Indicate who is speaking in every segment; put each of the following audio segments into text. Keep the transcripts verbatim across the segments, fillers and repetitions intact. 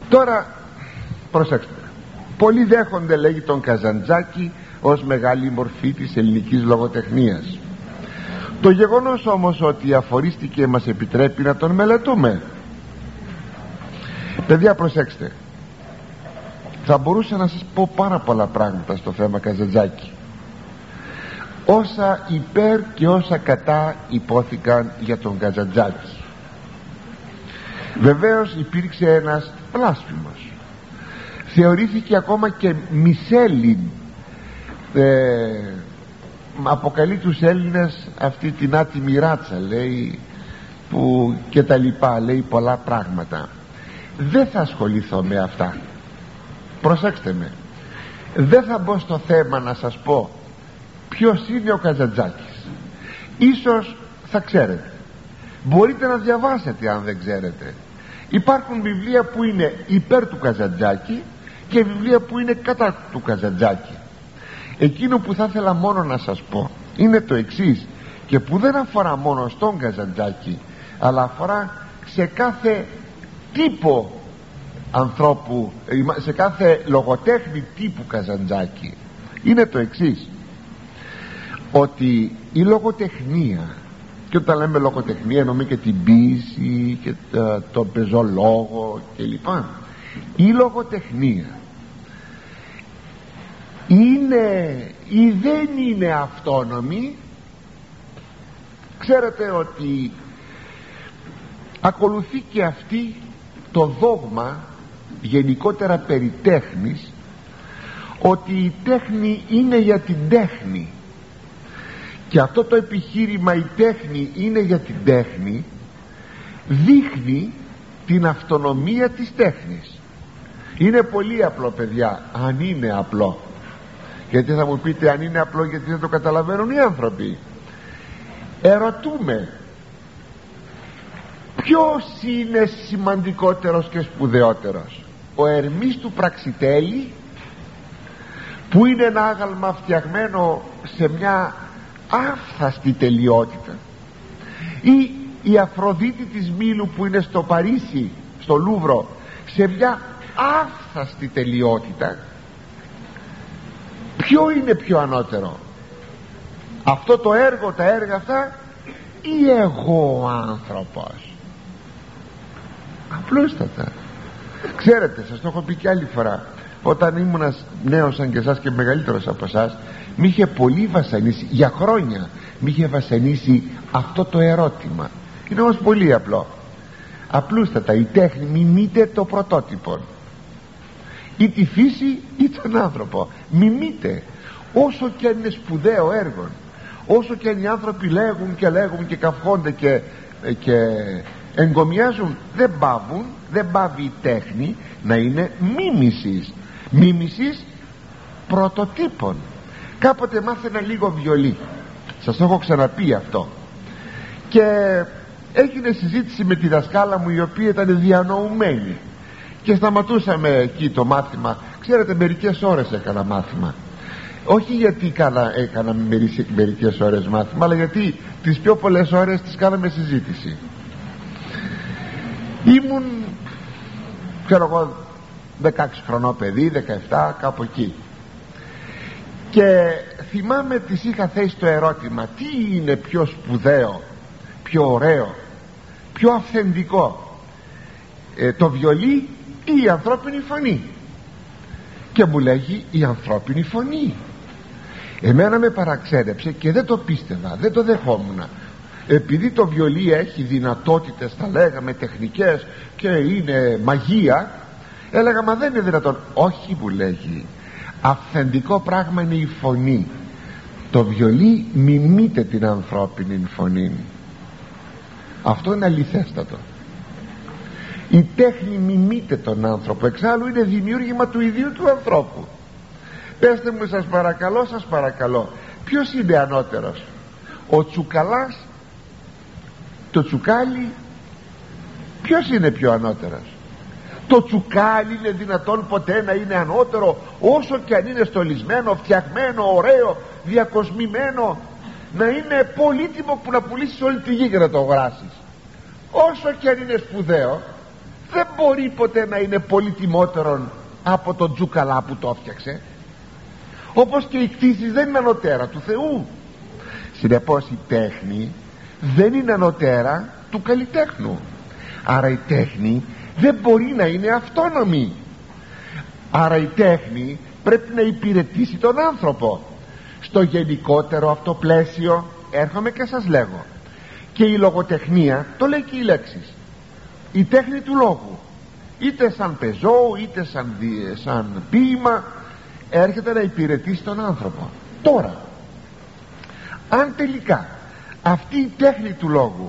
Speaker 1: Τώρα προσέξτε, πολλοί δέχονται, λέγει, τον Καζαντζάκη ως μεγάλη μορφή της ελληνικής λογοτεχνίας. Το γεγονός όμως ότι αφορίστηκε μας επιτρέπει να τον μελετούμε. Παιδιά, προσέξτε, θα μπορούσα να σας πω πάρα πολλά πράγματα στο θέμα Καζαντζάκη, όσα υπέρ και όσα κατά υπόθηκαν για τον Καζαντζάκη. Βεβαίως υπήρξε ένας βλάσφημος, θεωρήθηκε ακόμα και μισέλλην, ε, αποκαλεί τους Έλληνες αυτή την άτιμη ράτσα, λέει, που και τα λοιπά, λέει πολλά πράγματα. Δεν θα ασχοληθώ με αυτά, προσέξτε με. Δεν θα μπω στο θέμα να σας πω ποιος είναι ο Καζαντζάκης. Ίσως θα ξέρετε, μπορείτε να διαβάσετε αν δεν ξέρετε. Υπάρχουν βιβλία που είναι υπέρ του Καζαντζάκη και βιβλία που είναι κατά του Καζαντζάκη. Εκείνο που θα ήθελα μόνο να σας πω είναι το εξής, και που δεν αφορά μόνο στον Καζαντζάκη, αλλά αφορά σε κάθε τύπο ανθρώπου, σε κάθε λογοτέχνη τύπου Καζαντζάκη. Είναι το εξής, ότι η λογοτεχνία, και όταν λέμε λογοτεχνία εννοούμε και την ποίηση και το, το πεζολόγο κλπ. Η λογοτεχνία είναι ή δεν είναι αυτόνομη. Ξέρετε ότι ακολουθεί και αυτή το δόγμα γενικότερα περί τέχνης, ότι η τέχνη είναι για την τέχνη, και αυτό το επιχείρημα η τέχνη είναι για την τέχνη δείχνει την αυτονομία της τέχνης. Είναι πολύ απλό, παιδιά, αν είναι απλό. Γιατί θα μου πείτε, αν είναι απλό, γιατί δεν το καταλαβαίνουν οι άνθρωποι. Ερωτούμε, ποιος είναι σημαντικότερος και σπουδαιότερος, ο Ερμής του Πραξιτέλη, που είναι ένα άγαλμα φτιαγμένο σε μια άφθαστη τελειότητα, ή η Αφροδίτη της Μήλου που είναι στο Παρίσι, στο Λούβρο, σε μια άφθαστη τελειότητα? Ποιο είναι πιο ανώτερο, αυτό το έργο, τα έργα αυτά, ή εγώ ο άνθρωπος? Απλούστατα. Ξέρετε, σας το έχω πει και άλλη φορά, όταν ήμουν νέος σαν και εσάς και μεγαλύτερος από εσάς, μ' είχε πολύ βασανίσει, για χρόνια μ' είχε βασανίσει αυτό το ερώτημα. Είναι όμως πολύ απλό. Απλούστατα, η τέχνη μιμείται το πρωτότυπο, ή τη φύση ή τον άνθρωπο. Μιμείται, όσο και αν είναι σπουδαίο έργο, όσο και αν οι άνθρωποι λέγουν και λέγουν και καυχόνται και, και εγκομιάζουν, δεν πάβουν, δεν πάβει η τέχνη να είναι μίμησης, μίμησης πρωτοτύπων. Κάποτε μάθαινα λίγο βιολί, σας το έχω ξαναπεί αυτό, και έγινε συζήτηση με τη δασκάλα μου, η οποία ήταν διανοουμένη, και σταματούσαμε εκεί το μάθημα. Ξέρετε, μερικές ώρες έκανα μάθημα, όχι γιατί έκανα, έκανα μερικές ώρες μάθημα, αλλά γιατί τις πιο πολλές ώρες τις κάναμε συζήτηση. Ήμουν, ξέρω εγώ, δεκαέξι χρονό παιδί, δεκαεπτά, κάπου εκεί, και θυμάμαι τις είχα θέσει το ερώτημα, τι είναι πιο σπουδαίο, πιο ωραίο, πιο αυθεντικό, ε, το βιολί ή η ανθρώπινη φωνή? Και μου λέγει η ανθρώπινη φωνή. Εμένα με παραξένεψε και δεν το πίστευα, δεν το δεχόμουν. Επειδή το βιολί έχει δυνατότητες, τα λέγαμε, τεχνικές, και είναι μαγεία, έλεγα, μα δεν είναι δυνατόν. Όχι, μου λέγει, αυθεντικό πράγμα είναι η φωνή. Το βιολί μιμείται την ανθρώπινη φωνή. Αυτό είναι αληθέστατο. Η τέχνη μιμείται τον άνθρωπο, εξάλλου είναι δημιούργημα του ιδίου του ανθρώπου. Πέστε μου, σας παρακαλώ, σας παρακαλώ, ποιος είναι ανώτερος, ο τσουκαλάς, το τσουκάλι? Ποιος είναι πιο ανώτερος? Το τσουκάλι είναι δυνατόν ποτέ να είναι ανώτερο, όσο και αν είναι στολισμένο, φτιαγμένο, ωραίο, διακοσμημένο, να είναι πολύτιμο που να πουλήσεις όλη τη γη και να το αγοράσεις? Όσο και αν είναι σπουδαίο, δεν μπορεί ποτέ να είναι πολύτιμότερον από τον Τζούκαλα που το έφτιαξε, όπως και η κτήση δεν είναι ανωτέρα του Θεού. Συνεπώς η τέχνη δεν είναι ανωτέρα του καλλιτέχνου, άρα η τέχνη δεν μπορεί να είναι αυτόνομη. Άρα η τέχνη πρέπει να υπηρετήσει τον άνθρωπο. Στο γενικότερο αυτό πλαίσιο έρχομαι και σας λέγω, και η λογοτεχνία το λέει και οι λέξεις, η τέχνη του λόγου, είτε σαν πεζό είτε σαν, σαν ποίημα, έρχεται να υπηρετήσει τον άνθρωπο. Τώρα, αν τελικά αυτή η τέχνη του λόγου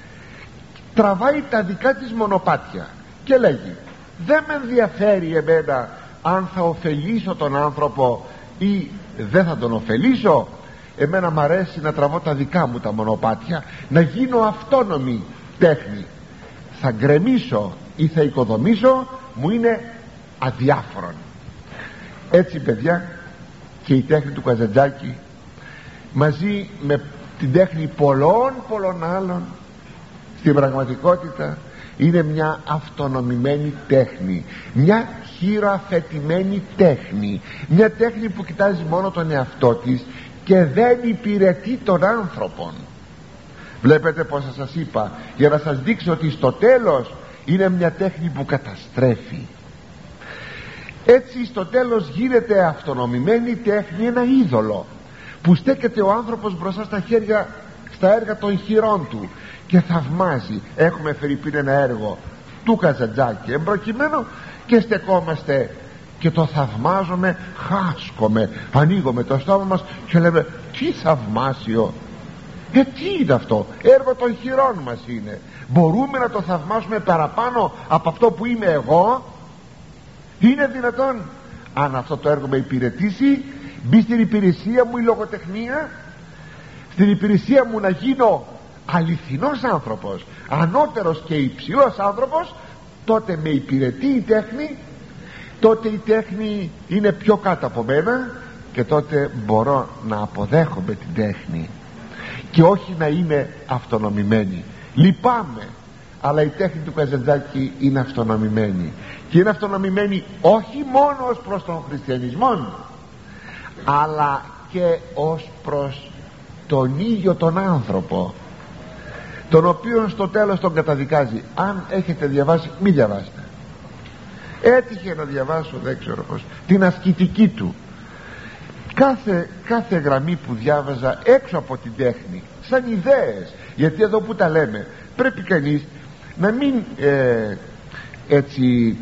Speaker 1: τραβάει τα δικά της μονοπάτια και λέγει δεν με ενδιαφέρει εμένα αν θα ωφελήσω τον άνθρωπο ή δεν θα τον ωφελήσω, εμένα μ' αρέσει να τραβώ τα δικά μου τα μονοπάτια, να γίνω αυτόνομη τέχνη, θα γκρεμίσω ή θα οικοδομήσω, μου είναι αδιάφορον. Έτσι παιδιά, και η τέχνη του Καζαντζάκη μαζί με την τέχνη πολλών πολλών άλλων στην πραγματικότητα είναι μια αυτονομημένη τέχνη, μια χειροαθετημένη τέχνη, μια τέχνη που κοιτάζει μόνο τον εαυτό της και δεν υπηρετεί τον άνθρωπον. Βλέπετε πως σας είπα, για να σας δείξω ότι στο τέλος είναι μια τέχνη που καταστρέφει. Έτσι στο τέλος γίνεται αυτονομημένη τέχνη ένα είδωλο που στέκεται ο άνθρωπος μπροστά στα χέρια, στα έργα των χειρών του και θαυμάζει. Έχουμε φερειπίν ένα έργο του Καζαντζάκη εμπροκειμένο και στεκόμαστε και το θαυμάζουμε, χάσκομαι, ανοίγουμε το στόμα μας και λέμε τι θαυμάσιο, ε τι είναι αυτό, έργο των χειρών μας είναι, μπορούμε να το θαυμάσουμε παραπάνω από αυτό που είμαι εγώ? Είναι δυνατόν? Αν αυτό το έργο με υπηρετήσει, μπει στην υπηρεσία μου η λογοτεχνία, στην υπηρεσία μου να γίνω αληθινός άνθρωπος, ανώτερος και υψηλός άνθρωπος, τότε με υπηρετεί η τέχνη, τότε η τέχνη είναι πιο κάτω από μένα και τότε μπορώ να αποδέχομαι την τέχνη και όχι να είναι αυτονομημένη. Λυπάμαι, αλλά η τέχνη του Καζαντζάκη είναι αυτονομημένη, και είναι αυτονομημένη όχι μόνο ως προς τον χριστιανισμό, αλλά και ως προς τον ίδιο τον άνθρωπο, τον οποίον στο τέλος τον καταδικάζει. Αν έχετε διαβάσει, μη διαβάσετε. Έτυχε να διαβάσω, δεν ξέρω πως, την ασκητική του. Κάθε, κάθε γραμμή που διάβαζα έξω από την τέχνη, σαν ιδέες, γιατί εδώ που τα λέμε πρέπει κανείς να μην ε, έτσι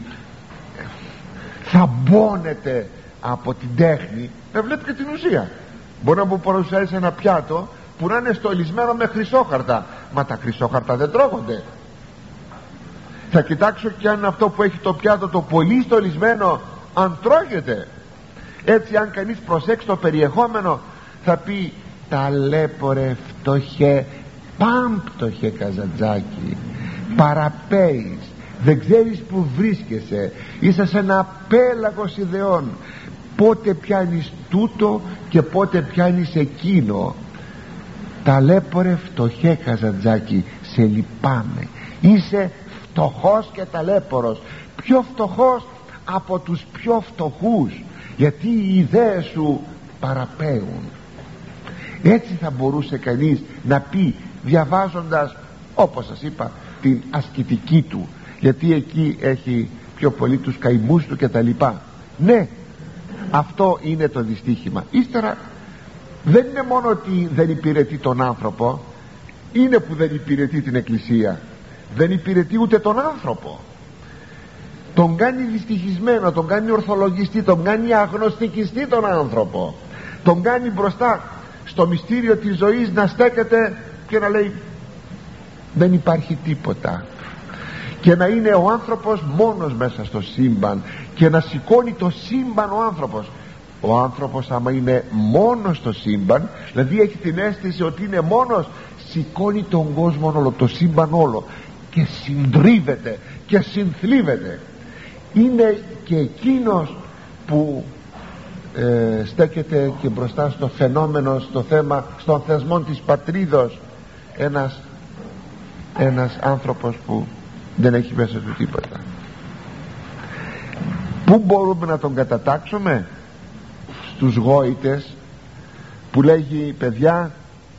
Speaker 1: θαμπώνεται από την τέχνη, να βλέπει και την ουσία. Μπορεί να μου παρουσιάσει ένα πιάτο που να είναι στολισμένο με χρυσόχαρτα, μα τα χρυσόχαρτα δεν τρώγονται. Θα κοιτάξω και αν αυτό που έχει το πιάτο το πολύ στολισμένο αν τρώγεται. Έτσι αν κανείς προσέξει το περιεχόμενο θα πει ταλέπορε φτωχέ, πάμπτωχε Καζαντζάκη, παραπέεις, δεν ξέρεις που βρίσκεσαι, είσαι σε ένα πέλαγος ιδεών, πότε πιάνεις τούτο και πότε πιάνεις εκείνο. Ταλέπορε φτωχέ Καζαντζάκη, σε λυπάμαι, είσαι φτωχός και ταλέπορος, πιο φτωχός από τους πιο φτωχούς, γιατί οι ιδέες σου παραπέουν. Έτσι θα μπορούσε κανείς να πει διαβάζοντας, όπως σας είπα, την ασκητική του, γιατί εκεί έχει πιο πολύ τους καημούς του και τα λοιπά. Ναι, αυτό είναι το δυστύχημα. Ύστερα δεν είναι μόνο ότι δεν υπηρετεί τον άνθρωπο, είναι που δεν υπηρετεί την Εκκλησία, δεν υπηρετεί ούτε τον άνθρωπο, τον κάνει δυστυχισμένο, τον κάνει ορθολογιστή, τον κάνει αγνωστικιστή τον άνθρωπο, τον κάνει μπροστά στο μυστήριο της ζωής να στέκεται και να λέει δεν υπάρχει τίποτα, και να είναι ο άνθρωπος μόνος μέσα στο σύμπαν και να σηκώνει το σύμπαν ο άνθρωπος. Ο άνθρωπος άμα είναι μόνος στο σύμπαν, δηλαδή έχει την αίσθηση ότι είναι μόνος, σηκώνει τον κόσμο όλο, το σύμπαν όλο, και συντρίβεται και συνθλίβεται. Είναι και εκείνος που ε, στέκεται και μπροστά στο φαινόμενο, στο θέμα, στον θεσμό της πατρίδος, ένας, ένας άνθρωπος που δεν έχει μέσα του τίποτα. Πού μπορούμε να τον κατατάξουμε? Στους γόητες, που λέγει, παιδιά,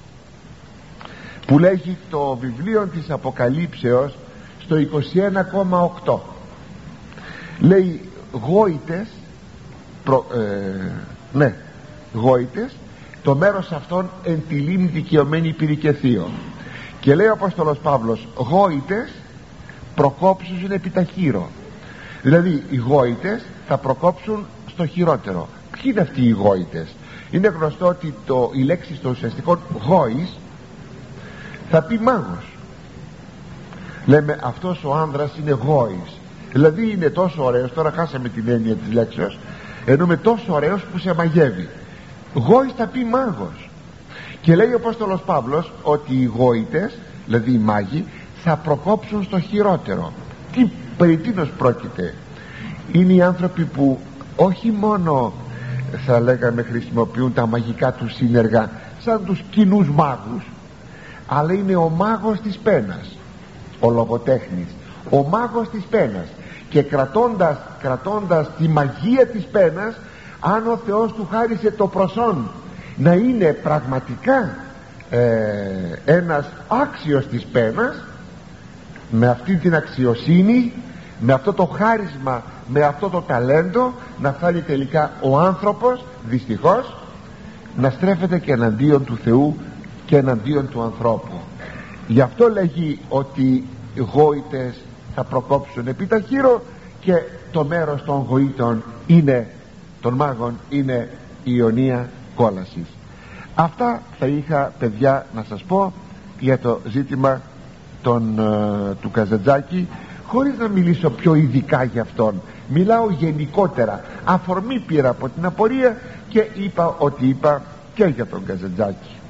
Speaker 1: που λέγει το βιβλίο της Αποκαλύψεως στο είκοσι ένα κόμμα οκτώ, λέει γόητες προ, ε, ναι γόητες, το μέρος αυτών εν τη λίμνη δικαιωμένη πυρικεθείο. Και λέει ο Απόστολος Παύλος, γόητες προκόψουν επί τα χείρο. Δηλαδή οι γόητες θα προκόψουν στο χειρότερο. Ποιοι είναι αυτοί οι γόητες? Είναι γνωστό ότι το, η λέξη στο ουσιαστικό γόης θα πει μάγος. Λέμε αυτός ο άνδρας είναι γόης, δηλαδή είναι τόσο ωραίος. Τώρα χάσαμε την έννοια της λέξεως, εννοούμε τόσο ωραίος που σε μαγεύει. Γόης θα πει μάγος. Και λέει ο Απόστολος Παύλος ότι οι γόητες, δηλαδή οι μάγοι, θα προκόψουν στο χειρότερο. Τι, περί τίνος πρόκειται? Είναι οι άνθρωποι που όχι μόνο, θα λέγαμε, χρησιμοποιούν τα μαγικά τους σύνεργα σαν τους κοινούς μάγους, αλλά είναι ο μάγος της πένας, ο λογοτέχνης, ο μάγος της πένας, και κρατώντας, κρατώντας τη μαγεία της πένας, αν ο Θεός του χάρισε το προσόν να είναι πραγματικά ε, ένας άξιος της πένας, με αυτή την αξιοσύνη, με αυτό το χάρισμα, με αυτό το ταλέντο, να φτάνει τελικά ο άνθρωπος δυστυχώς να στρέφεται και εναντίον του Θεού και εναντίον του ανθρώπου. Γι' αυτό λέγει ότι οι γόητες θα προκόψουν επί τα χείρο, και το μέρος των γοήτων είναι, των μάγων, είναι η ιωνία κόλασης. Αυτά θα είχα, παιδιά, να σας πω για το ζήτημα των, ε, του Καζαντζάκη, χωρίς να μιλήσω πιο ειδικά για αυτόν. Μιλάω γενικότερα, αφορμή πήρα από την απορία και είπα ότι είπα και για τον Καζαντζάκη.